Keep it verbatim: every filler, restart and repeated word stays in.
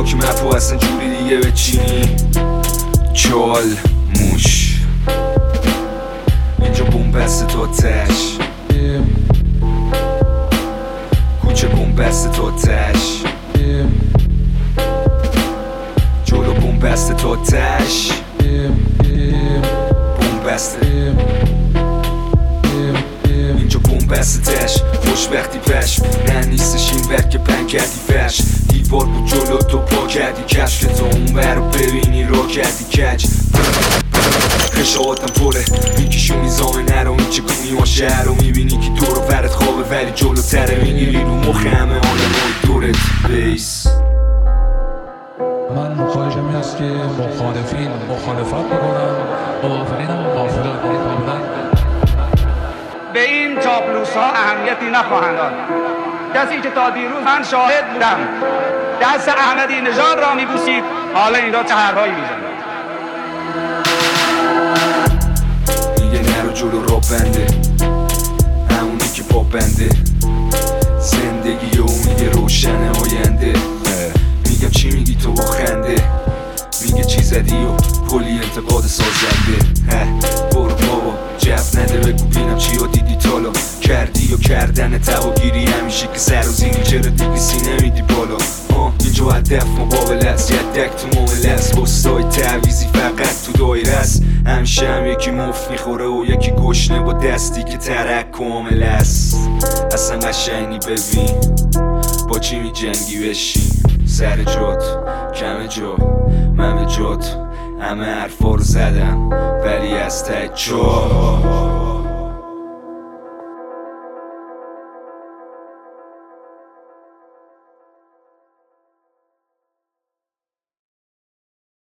که مپو اصلا جوری دیگه بچینی. چال موش اینجا بومبست تو تش، کوچه بومبست تو تش، جلو بومبست تو تش، بومبسته اینجا بومبستش خوشبختی پش. نه نیستش این ور که پن کردی فرش، دیوار بود جلو تو پا کردی کش، که تو اون ور رو ببینی رو کردی کج. خشاعتم پره میکشونی زامه نرو، این چه کنی ما شهر رو میبینی که دور و برت خوابه ولی جلو تره، میگیری رو مخ همه آدم های دورت بیس. من خواهشم این است که مخالفین مخالفت بکنم، موافقین هم موافقت بکنم. به این چاپلوس ها اهمیتی نخواهند داد. کسی که تا دیروز من شاهد بودم دست احمدی نژاد را میبوسید، حالا این را چه حرفایی میزند. میگه نرو جلو را بنده، همونی که پا بنده، زندگی و میگه روشن آینده. میگم چی میگی تو با خنده، میگه چی زدی و کلی انتقاد سازنده. برو بابا جف نده بگو بینم چی ها دیدی تالا، کردی و کردن تواگیری همیشه که سر و زیری، چرا دیگلیسی نمیدی بالا. اینجا هدف مقابل است، یدک تو معامله است، بستای تعویزی فقط تو دایره است. همیشه هم یکی مفت میخوره و یکی گشنه با دستی که ترک کامل است. اصلا قشنگی ببین با چی می جنگی بشی، سر جات کم جا من به جات همه حرفا رو زدم ولی از ته جا